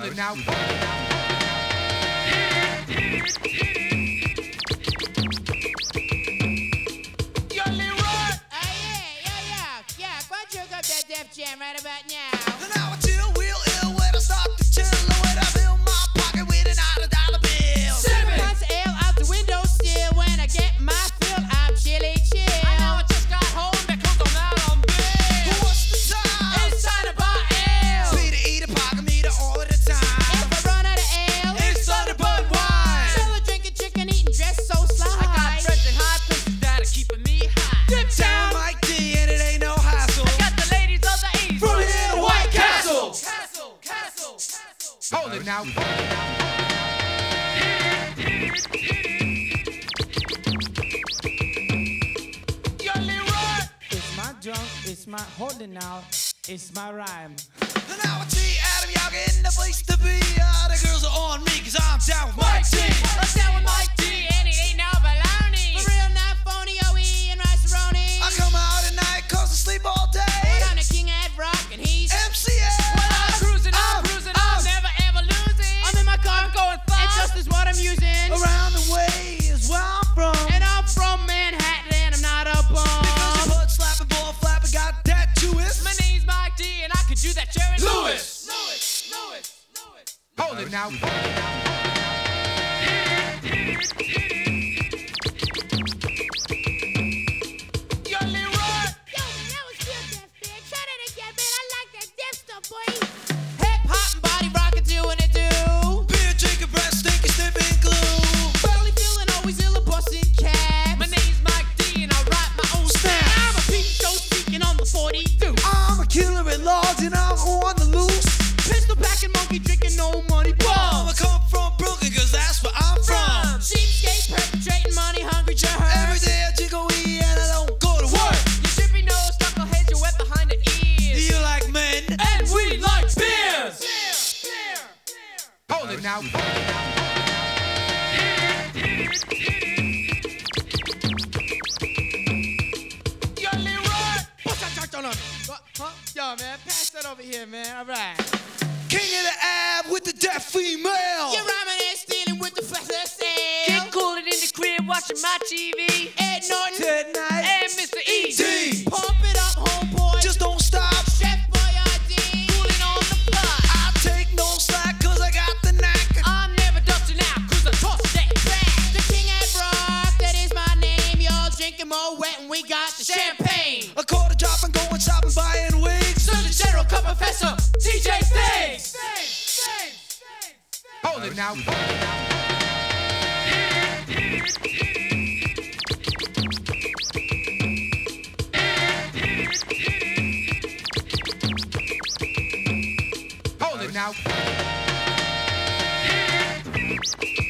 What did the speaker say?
it now. Def Jam right about now. And now I chill real ill when I start to chill. When I fill my pocket with an $100 bill. 7 pints of ale out the window still. When I get my fill, I'm chilly chill. I know I just got home because I'm out on bill. What's the time? It's time to buy ale. Peter eat a pocket meter all of the time. If I run out of ale, It's time to bud wine. Still drinking chicken, eating dress so sly. I got friends in high places that are keeping me high. Dip Down down. Mike D and it ain't no hassle. I got the ladies of the East. From here to White Castle. Castle. Hold it now. It's my drum, it's my holding out, it's my rhyme. And now I see Adam Yaga in the place to be. The girls are on me cause I'm down with Mike D. I'm down with Mike D, and it ain't no baloney. For real, not phony, OE and rice-a-roni. I come out at night cause I sleep all day. Put on the King Ed Rock, and he's MCA. I'm cruising, I'm never ever losing. I'm in my car, I'm going and fast. just is what I'm using. Around the way is where I'm from. And I'm from Manhattan, and I'm not a bum. Because you put slapping, ball flapping, got that Jewish. My name's Mike D and I could do that Jerry Lewis. Hold it now. Yo, man, that was good, Def, man. Try that again, man. I like that Def stuff, boy. Hip hop and body rockin' doing it do. Beer drinking, breath stinking, sniffing glue. Barely feeling always ill, a bustin' cab. My name's Mike D and I write my own Snap. I'm a peep show speaking on the 42. I'm a killer at large and I'm on the loose. Pistol packing, monkey drinking, no money I bums. come from Brooklyn cause that's where I'm from. Cheapskate perpetrating money hungry jerk. Every day I jiggle weed and I don't go to work. You drippy nose, knuckleheads, you're wet behind the ears. You like men? And we like beers. Hold it now. What's that touch on me? What? Huh? Yo, man, pass that over here, man. All right. King of the ab with the deaf female. You're rhyming and stealing with the flesh Get coolin' in the crib watching my TV. Ed Norton Tonight. And Mr. Easy. Pump it up, homeboy. Just don't stop. Chef Boyardee. Coolin' on the block. I take no slack cause I got the knack. I'm never dusting out cause I toss that crack. The King Ed Rock, that is my name. Y'all drinking more wet and we got the champagne. A quarter drop and going shopping, buying wigs. Surgeon General, Cup Professor, TJ Stakes. Hold it now. Hold it now.